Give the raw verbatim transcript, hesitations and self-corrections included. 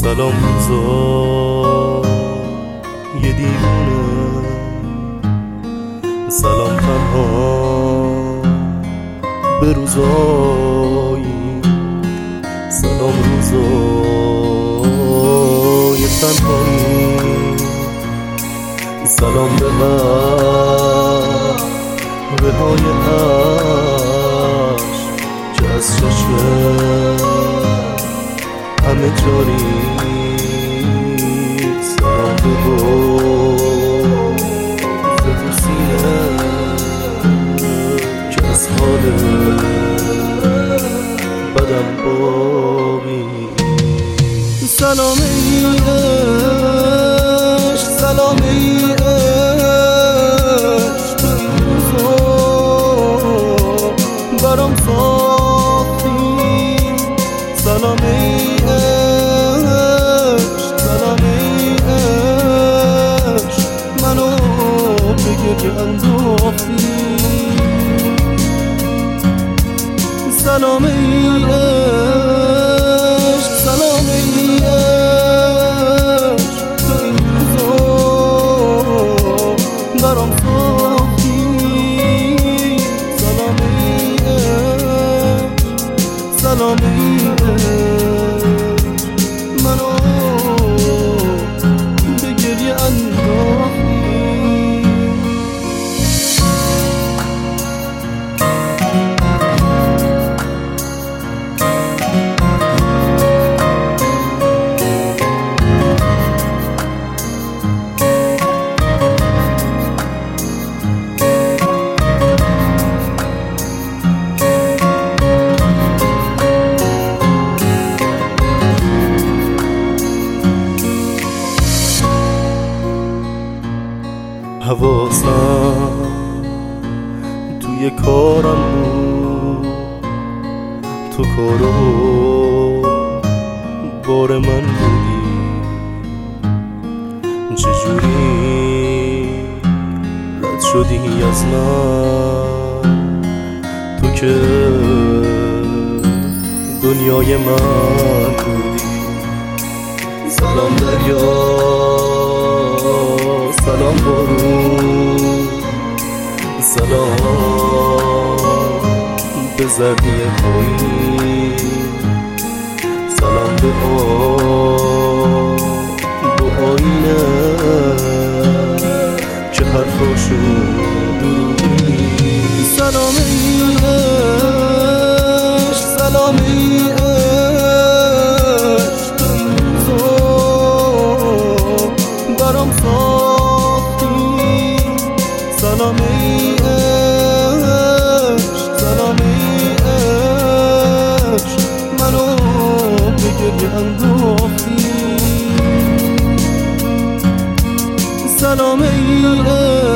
سلام روزا یه دیوونه، سلام تنها به روزایی، سلام روزای تنهایی، سلام به قهوه های عشق که از چشم همه جاری، سلام به بغض تو سینه که از حال بدن باقی. سلام ای عشق، سلام ای عشق، تو این روزا برام ساختی. سلام ای عشق، سلام ای عشق، منو بگه که انداختی. سلام ای عشق، سلام ای عشق، تو این روزا برام ساختی. سلام ای عشق، سلام ای عشق، منو به گریه انداختی. حواسم توی کارم بود، تو کارو بار من بودی. چجوری رد شدی از من، تو که دنیای من بودی. سلام دریا، سلام بارون، سلام به زردی پایین، سلام به آب و آینه که حرفاشو دروغی. سلام ای عشق، سلام ای عشق، تو این روزا برام ساختی. سلام ای عشق، سلام ای عشق، منو به گریه انداختی. سلام ای عشق،